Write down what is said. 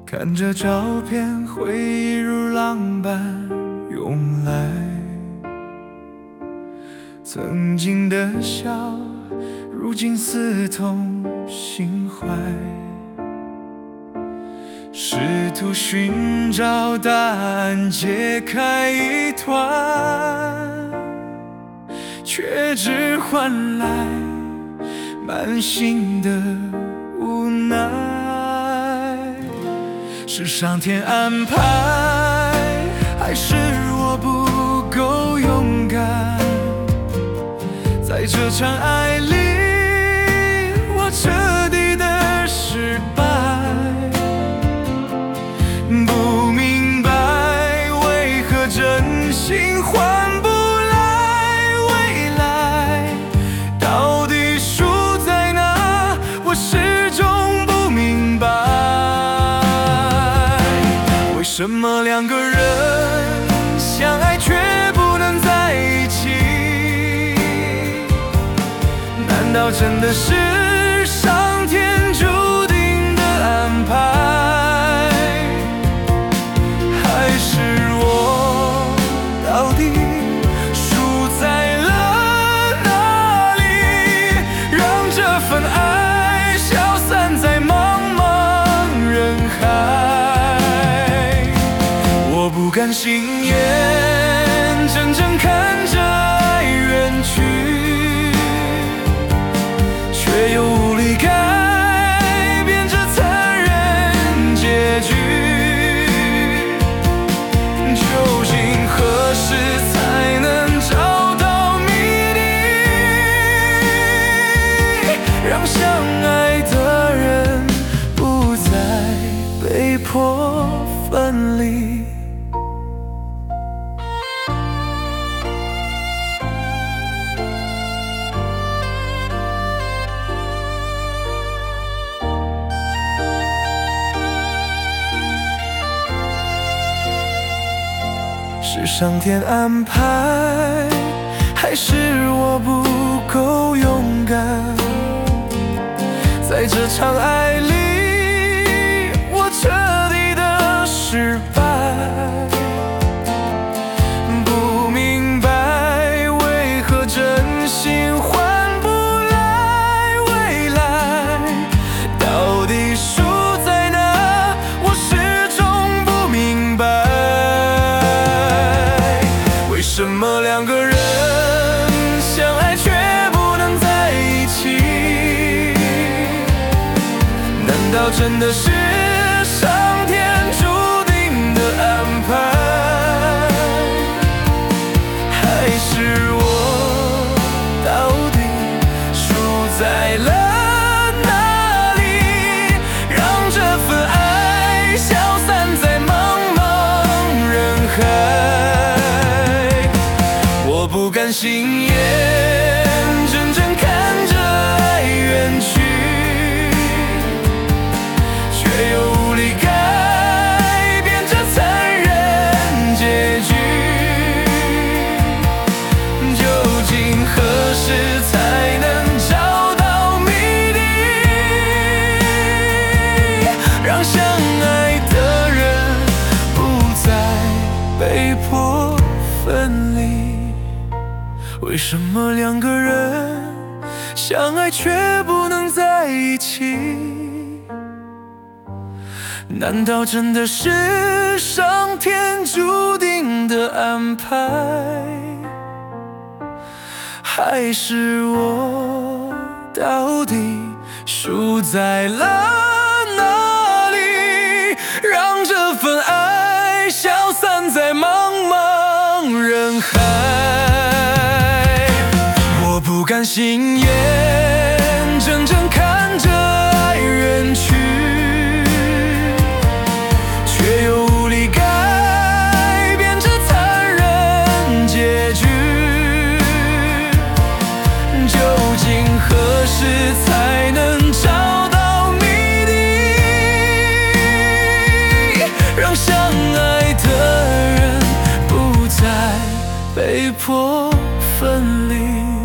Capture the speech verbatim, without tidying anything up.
看着照片，回忆如浪般涌来，曾经的笑，如今刺痛心怀。试图寻找答案，解开疑团，却只换来满心的无奈。是上天安排，还是我不够勇敢？在这场爱里，我彻底的失败。不明白为何真心换不来未来，到底输在哪？我始终不明白，为什么两个人相爱却不能在一起？难道真的是上天注定的安排？还是我到底输在了哪里，让这份爱消散在茫茫人海？我不甘心眼睁睁看着爱远去，却又无力改变这残忍结局。究竟何时才能找到谜底，让相爱的人不再被迫分离？是上天安排，还是我不够勇敢？在这场爱里，我彻底的失败。不明白为何真心换不来未来，到底输在哪？我始终不明白。为什么两个人相爱却不能在一起？难道真的是上天注定的安排？还是我到底输在了哪里，让这份爱消散在茫茫人海？我不甘心眼睁睁看着爱远去，却又无力改变这残忍结局。究竟何时才能找到谜底，让相爱的人不再被迫分离？为什么两个人相爱却不能在一起？难道真的是上天注定的安排？还是我到底输在了哪里，让这份爱消散在茫茫人海？我不甘心眼睁睁看着爱远去，却又无力改变这残忍结局。究竟何时才能找到谜底，让相爱的人不再被迫分离？